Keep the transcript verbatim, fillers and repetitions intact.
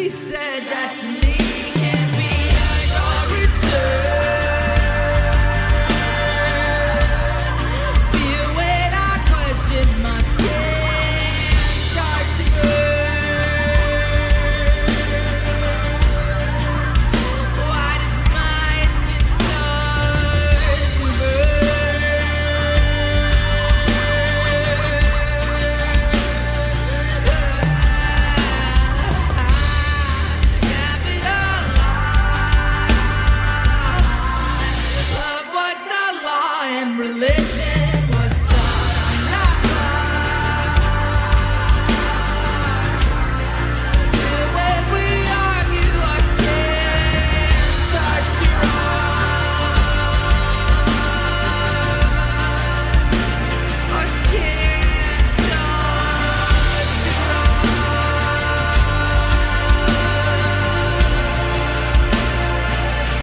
He said destiny can't be yours or returned. Feel when I question my skin starts to burn. Why does my skin start to burn? Love was the law and religion